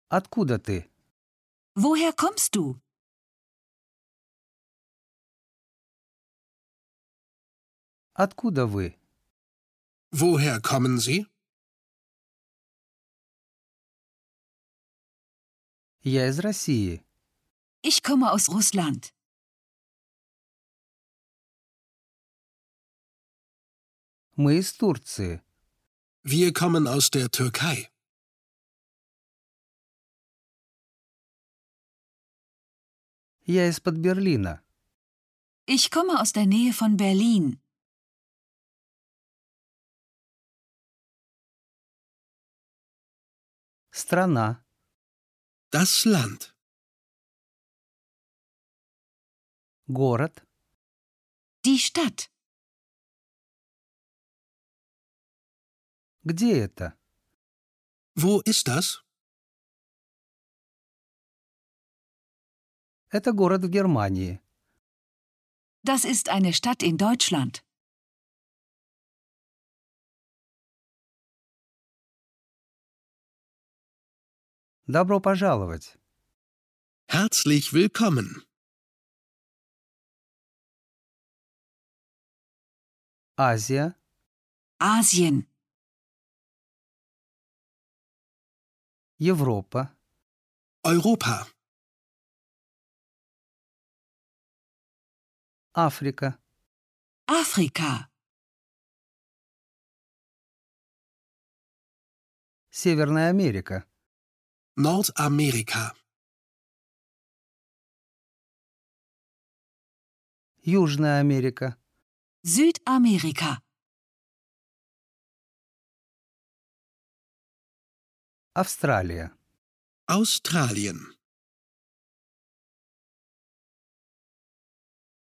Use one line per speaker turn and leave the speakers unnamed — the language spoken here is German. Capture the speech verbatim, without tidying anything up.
Откуда ты?
Woher kommst du?
Откуда вы?
Woher kommen Sie?
Я из России.
Ich komme aus Russland.
Мы из Турции.
Wir kommen aus der Türkei.
Я из-под Берлина.
Ich komme aus der Nähe von Berlin.
Страна.
Das Land.
Город.
Die Stadt.
Где это?
Wo ist das?
Это город в Германии.
Das ist eine Stadt in Deutschland.
Добро пожаловать.
Herzlich willkommen.
Азия.
Asien.
Европа.
Europa.
Африка.
Afrika.
Северная Америка.
Nordamerika.
Южная Америка.
Südamerika.
Австралия.
Australien.